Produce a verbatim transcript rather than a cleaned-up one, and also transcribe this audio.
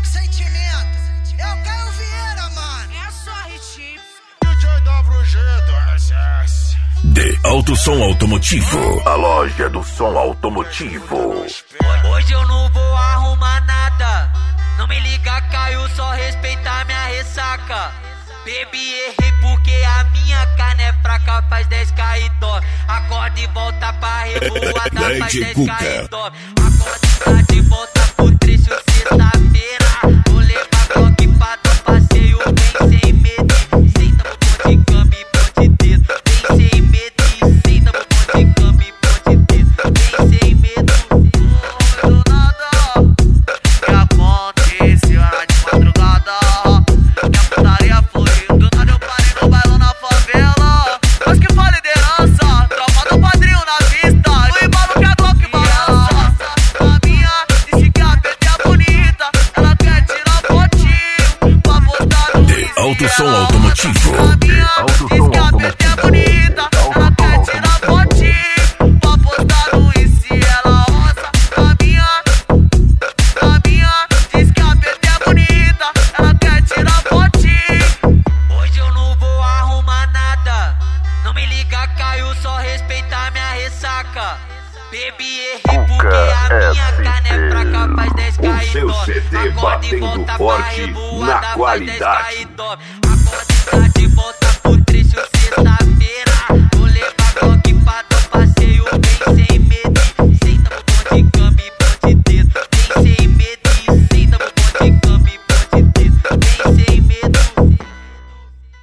com sentimento. É o Caio Vieira, mano. É só hit. D J W G do S S. De Auto Som Automotivo, a loja do som automotivo. Hoje eu não vou arrumar nada. Não me liga, Caio, só respeitar minha ressaca. Bebi, errei porque a minha carne é fraca. Faz dez k e dorme. Acorda e volta pra revoada. Faz dez k e dorme. Acorda e tá de volta pro trecho sexta-feira. Vou levar Glock pra dar passeio. Vem sem medo. Senta no pão de câmbio e pão de dedo. Vem sem medo. Senta no pão de câmbio e pão de dedo. Vem sem medo. Oh, do nada. Que aconteceu era de madrugada. Que a putaria foi. Do nada eu parei no bailão na favela. Mas que foi liderança. Tropa do padrinho na pista. O embalo que a Glock balança. A minha disse que a P T é bonita. Ela quer tirar fotinho pra postar no Insta. Auto Som Automotivo. A minha disse que a P T é bonita. Ela quer tirar fotinho pra postar no Insta. Ela roça. A minha, a minha diz que a P T é bonita. Ela quer tirar fotinho. Hoje eu não vou arrumar nada. Não me liga, Caio, só respeitar minha ressaca. Bebi, errei porque a minha carne é fraca. Faz dez k O e seu dorme. C D Acorda e batendo volta pra forte revoada. na Faz qualidade. dez k e dorme.